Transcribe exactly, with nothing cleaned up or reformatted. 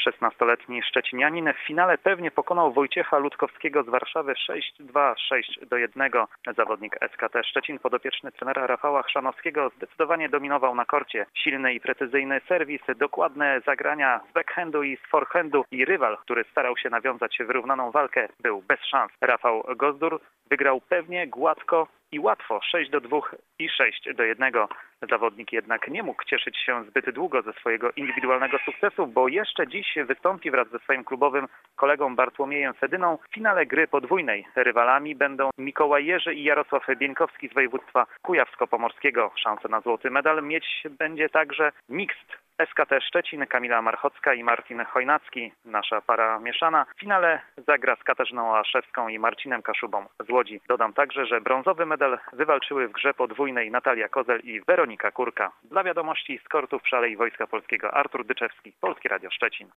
szesnastoletni szczecinianin w finale pewnie pokonał Wojciecha Ludkowskiego z Warszawy sześć dwa, sześć do jednego. Zawodnik S K T Szczecin, podopieczny trenera Rafała Chrzanowskiego, zdecydowanie dominował na korcie. Silny i precyzyjny serwis, dokładne zagrania z backhandu i z forehandu i rywal, który starał się nawiązać wyrównaną walkę, był bez szans. Rafał Gozdur wygrał pewnie, gładko i łatwo sześć do dwóch i sześć do jednego. Zawodnik jednak nie mógł cieszyć się zbyt długo ze swojego indywidualnego sukcesu, bo jeszcze dziś wystąpi wraz ze swoim klubowym kolegą Bartłomiejem Fedyną w finale gry podwójnej. Rywalami będą Mikołaj Jerzy i Jarosław Bieńkowski z województwa kujawsko-pomorskiego. Szansę na złoty medal mieć będzie także mixed. S K T Szczecin, Kamila Marchocka i Marcin Chojnacki, nasza para mieszana, w finale zagra z Katarzyną Aszewską i Marcinem Kaszubą z Łodzi. Dodam także, że brązowy medal wywalczyły w grze podwójnej Natalia Kozel i Weronika Kurka. Dla wiadomości z kortów Szalei Wojska Polskiego Artur Dyczewski, Polskie Radio Szczecin.